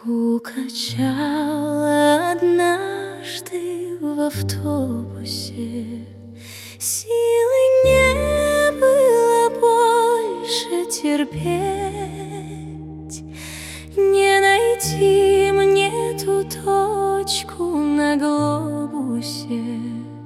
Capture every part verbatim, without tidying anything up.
Укачала однажды в автобусе, силы не было больше терпеть, не найти мне ту точку на глобусе.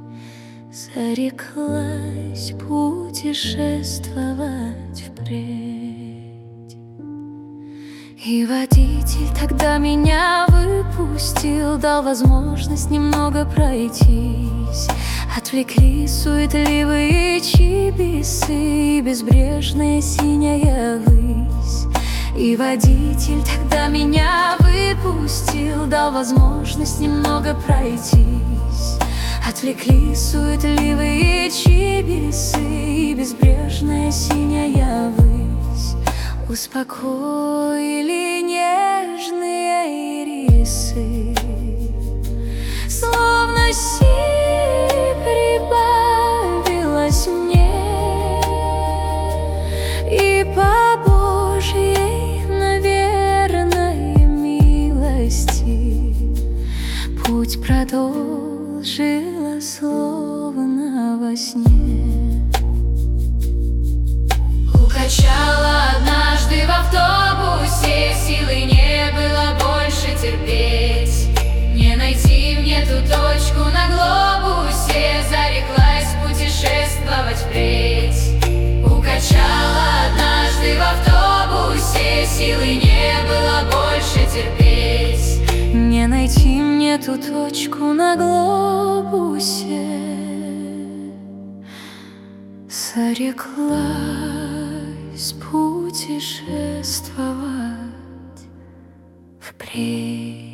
Зареклась путешествовать впредь. И водитель тогда меня выпустил, дал возможность немного пройтись. Отвлекли суетливые чибисы и безбрежная синяя высь. И водитель тогда меня выпустил, дал возможность немного пройтись. Отвлекли суетливые чибисы и безбрежная синяя высь. Успокоили нежные ирисы, словно сил прибавилось мне, и по Божьей, наверное, милости путь продолжила словно во сне. Укачала однажды в автобусе, силы не было больше терпеть, не найти мне ту точку на глобусе. Зареклась путешествовать впредь. Укачала однажды в автобусе, силы не было больше терпеть, не найти мне ту точку на глобусе. Зареклась путешествовать впредь.